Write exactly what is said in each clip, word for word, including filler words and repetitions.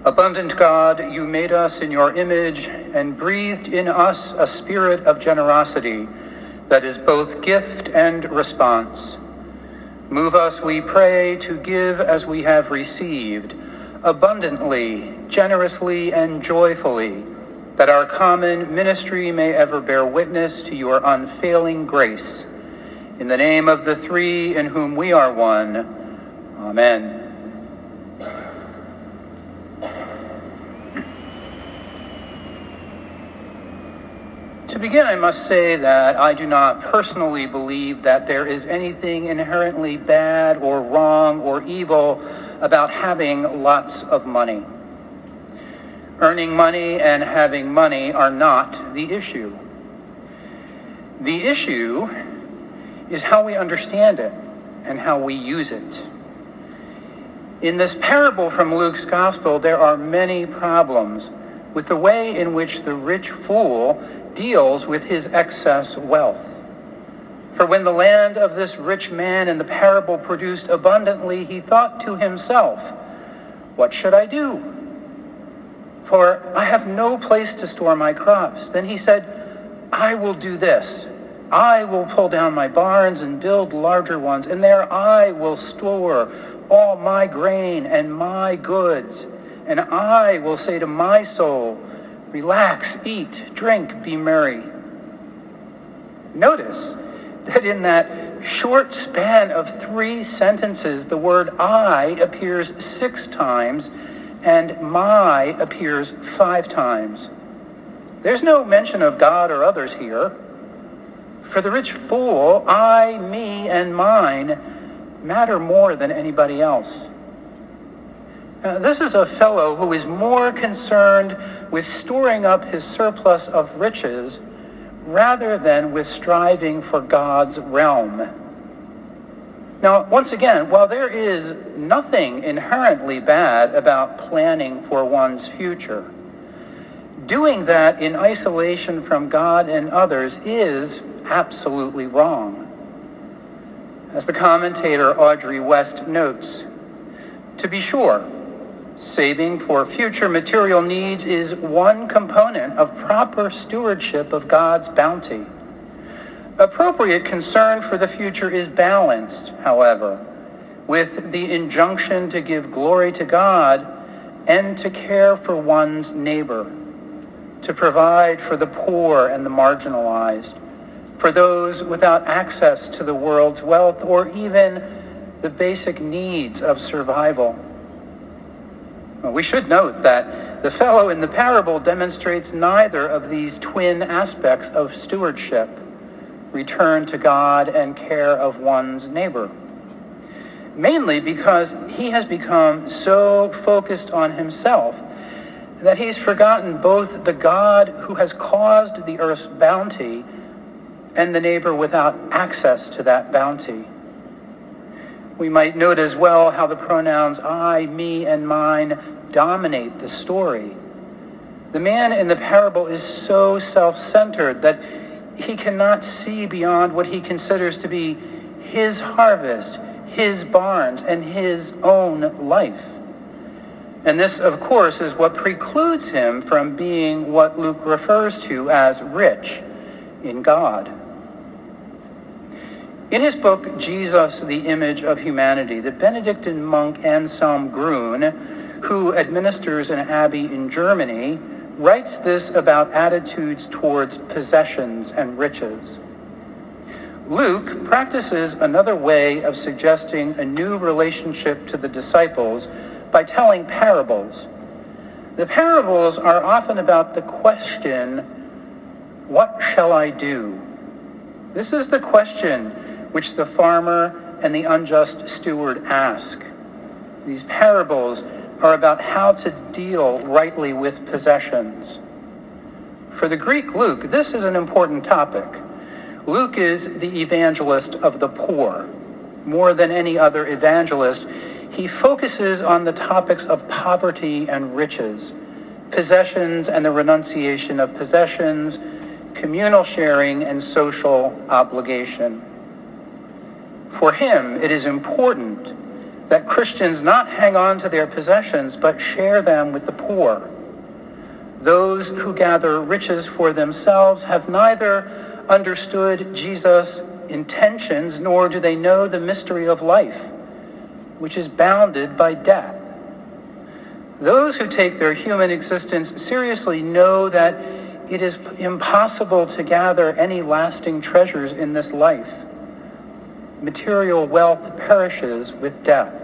Abundant God, you made us in your image and breathed in us a spirit of generosity that is both gift and response. Move us, we pray, to give as we have received, abundantly, generously, and joyfully, that our common ministry may ever bear witness to your unfailing grace. In the name of the three in whom we are one, amen. To begin, I must say that I do not personally believe that there is anything inherently bad or wrong or evil about having lots of money. Earning money and having money are not the issue. The issue is how we understand it and how we use it. In this parable from Luke's Gospel, there are many problems with the way in which the rich fool deals with his excess wealth. For when the land of this rich man in the parable produced abundantly, he thought to himself, "What should I do? For I have no place to store my crops." Then he said, "I will do this. I will pull down my barns and build larger ones, and there I will store all my grain and my goods. And I will say to my soul, relax, eat, drink, be merry." Notice that in that short span of three sentences, the word I appears six times and my appears five times. There's no mention of God or others here. For the rich fool, I, me, and mine matter more than anybody else. Now, this is a fellow who is more concerned with storing up his surplus of riches rather than with striving for God's realm. Now, once again, while there is nothing inherently bad about planning for one's future, doing that in isolation from God and others is absolutely wrong. As the commentator Audrey West notes, to be sure, saving for future material needs is one component of proper stewardship of God's bounty. Appropriate concern for the future is balanced, however, with the injunction to give glory to God and to care for one's neighbor, to provide for the poor and the marginalized, for those without access to the world's wealth or even the basic needs of survival. We should note that the fellow in the parable demonstrates neither of these twin aspects of stewardship, return to God and care of one's neighbor, mainly because he has become so focused on himself that he's forgotten both the God who has caused the earth's bounty and the neighbor without access to that bounty. We might note as well how the pronouns I, me, and mine dominate the story. The man in the parable is so self-centered that he cannot see beyond what he considers to be his harvest, his barns, and his own life. And this, of course, is what precludes him from being what Luke refers to as rich in God. In his book, Jesus, the Image of Humanity, the Benedictine monk Anselm Grün, who administers an abbey in Germany, writes this about attitudes towards possessions and riches. Luke practices another way of suggesting a new relationship to the disciples by telling parables. The parables are often about the question, what shall I do? This is the question which the farmer and the unjust steward ask. These parables are about how to deal rightly with possessions. For the Greek Luke, this is an important topic. Luke is the evangelist of the poor. More than any other evangelist, he focuses on the topics of poverty and riches, possessions and the renunciation of possessions, communal sharing, and social obligation. For him, it is important that Christians not hang on to their possessions, but share them with the poor. Those who gather riches for themselves have neither understood Jesus' intentions, nor do they know the mystery of life, which is bounded by death. Those who take their human existence seriously know that it is impossible to gather any lasting treasures in this life. Material wealth perishes with death.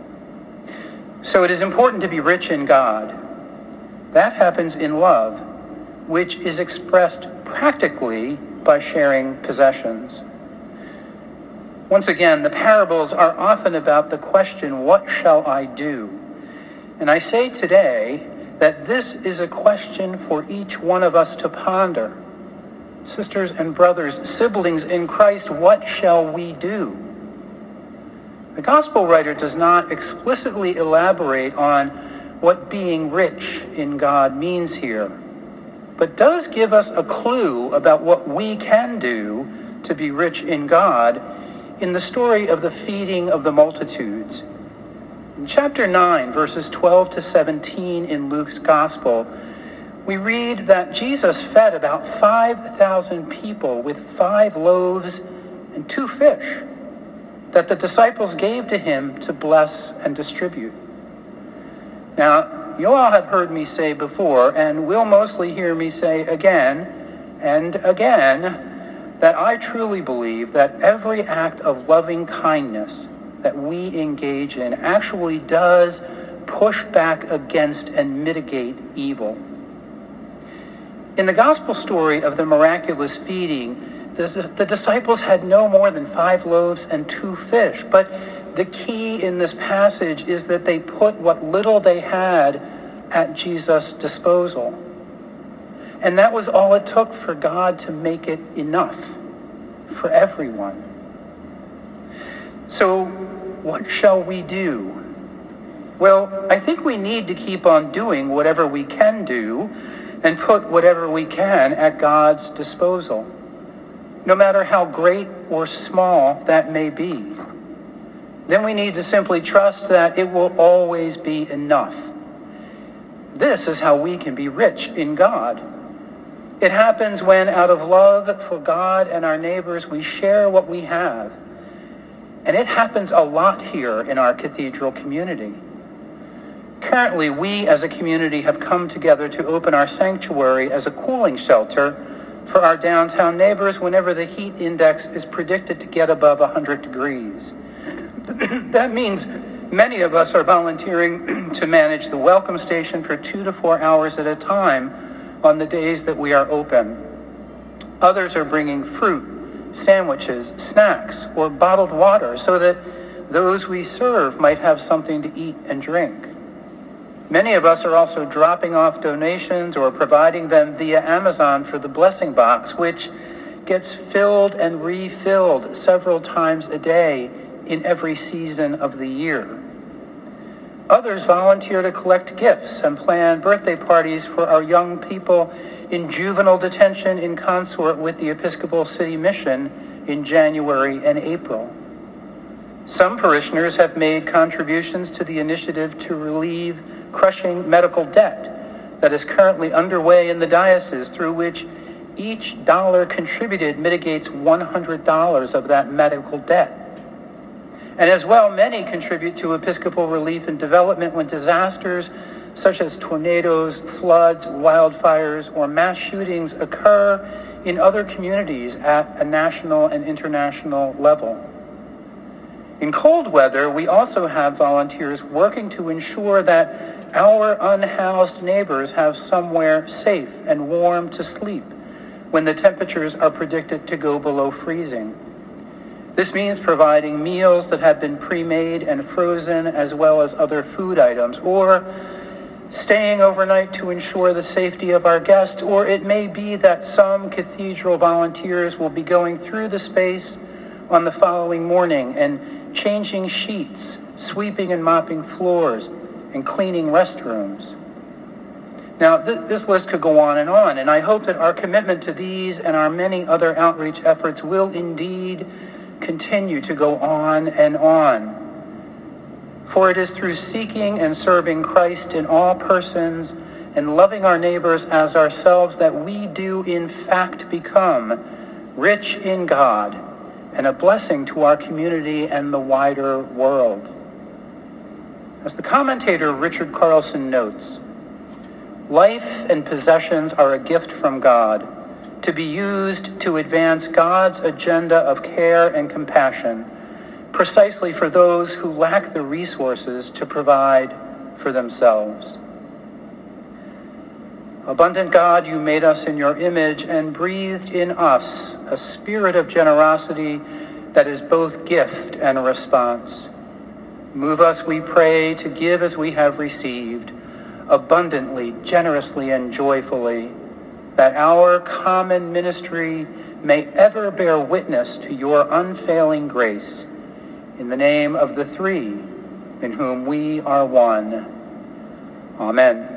So it is important to be rich in God. That happens in love, which is expressed practically by sharing possessions. Once again, the parables are often about the question, what shall I do? And I say today that this is a question for each one of us to ponder. Sisters and brothers, siblings in Christ, what shall we do? The gospel writer does not explicitly elaborate on what being rich in God means here, but does give us a clue about what we can do to be rich in God in the story of the feeding of the multitudes. In chapter nine, verses twelve to seventeen in Luke's gospel, we read that Jesus fed about five thousand people with five loaves and two fish that the disciples gave to him to bless and distribute. Now, you all have heard me say before, and will mostly hear me say again and again, that I truly believe that every act of loving kindness that we engage in actually does push back against and mitigate evil. In the gospel story of the miraculous feeding, the, the disciples had no more than five loaves and two fish, but the key in this passage is that they put what little they had at Jesus' disposal. And that was all it took for God to make it enough for everyone. So, what shall we do? Well, I think we need to keep on doing whatever we can do and put whatever we can at God's disposal, no matter how great or small that may be. Then we need to simply trust that it will always be enough. This is how we can be rich in God. It happens when, out of love for God and our neighbors, we share what we have. And it happens a lot here in our cathedral community. Currently, we as a community have come together to open our sanctuary as a cooling shelter for our downtown neighbors whenever the heat index is predicted to get above one hundred degrees. That means many of us are volunteering to manage the welcome station for two to four hours at a time on the days that we are open. Others are bringing fruit, sandwiches, snacks, or bottled water so that those we serve might have something to eat and drink. Many of us are also dropping off donations or providing them via Amazon for the blessing box, which gets filled and refilled several times a day in every season of the year. Others volunteer to collect gifts and plan birthday parties for our young people in juvenile detention in consort with the Episcopal City Mission in January and April. Some parishioners have made contributions to the initiative to relieve crushing medical debt that is currently underway in the diocese, through which each dollar contributed mitigates one hundred dollars of that medical debt. And as well, many contribute to Episcopal relief and development when disasters such as tornadoes, floods, wildfires, or mass shootings occur in other communities at a national and international level. In cold weather, we also have volunteers working to ensure that our unhoused neighbors have somewhere safe and warm to sleep when the temperatures are predicted to go below freezing. This means providing meals that have been pre-made and frozen, as well as other food items, or staying overnight to ensure the safety of our guests, or it may be that some cathedral volunteers will be going through the space on the following morning and changing sheets, sweeping and mopping floors, and cleaning restrooms. Now, th- this list could go on and on, and I hope that our commitment to these and our many other outreach efforts will indeed continue to go on and on. For it is through seeking and serving Christ in all persons and loving our neighbors as ourselves that we do in fact become rich in God and a blessing to our community and the wider world. As the commentator Richard Carlson notes, life and possessions are a gift from God to be used to advance God's agenda of care and compassion, precisely for those who lack the resources to provide for themselves. Abundant God, you made us in your image and breathed in us a spirit of generosity that is both gift and a response. Move us, we pray, to give as we have received, abundantly, generously, and joyfully, that our common ministry may ever bear witness to your unfailing grace. In the name of the three, in whom we are one. Amen.